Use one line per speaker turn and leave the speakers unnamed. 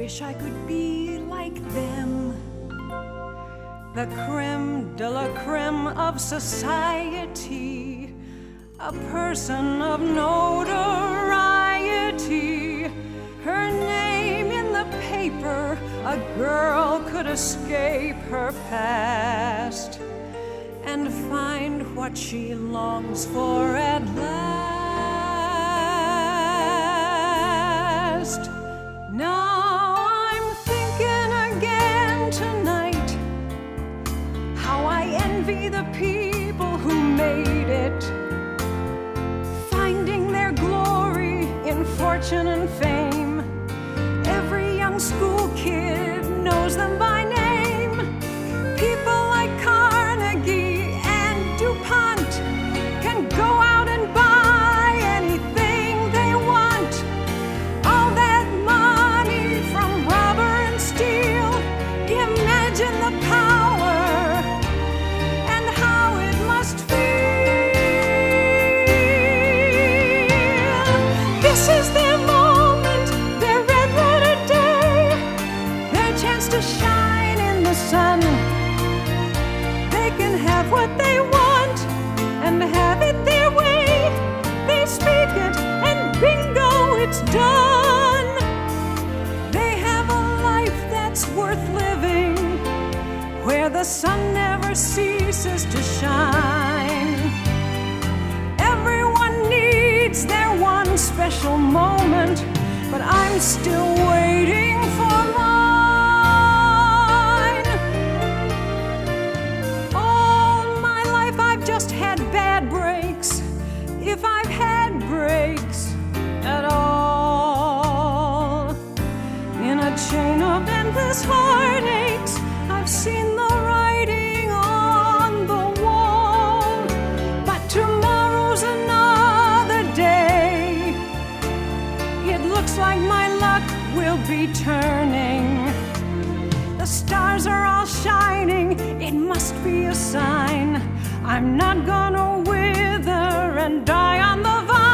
wish I could be like them, the creme de la creme of society, a person of notoriety, her name in the paper, a girl could escape her past and find what she longs for at last. Now I'm thinking again tonight how I envy the people who made it, finding their glory in fortune and fame. Every young school kid knows them by name. People like Carnegie and DuPont can go out and buy anything they want. All that money from rubber and steel, imagine the power and how it must feel. This is their moment, their red letter day, their chance to shine in the sun. They can have what they want and have it their way. They speak it and bingo, it's done. They have a life that's worth living, where the sun never ceases to shine. Everyone needs their one special moment, but I'm still waiting for mine. All my life I've just had bad breaks, if I've had breaks at all. In a chain of endless heartaches, I've seen the writing on the wall. But tomorrow's another day. It looks like my luck will be turning. The stars are all shining, it must be a sign. I'm not gonna wither and die on the vine.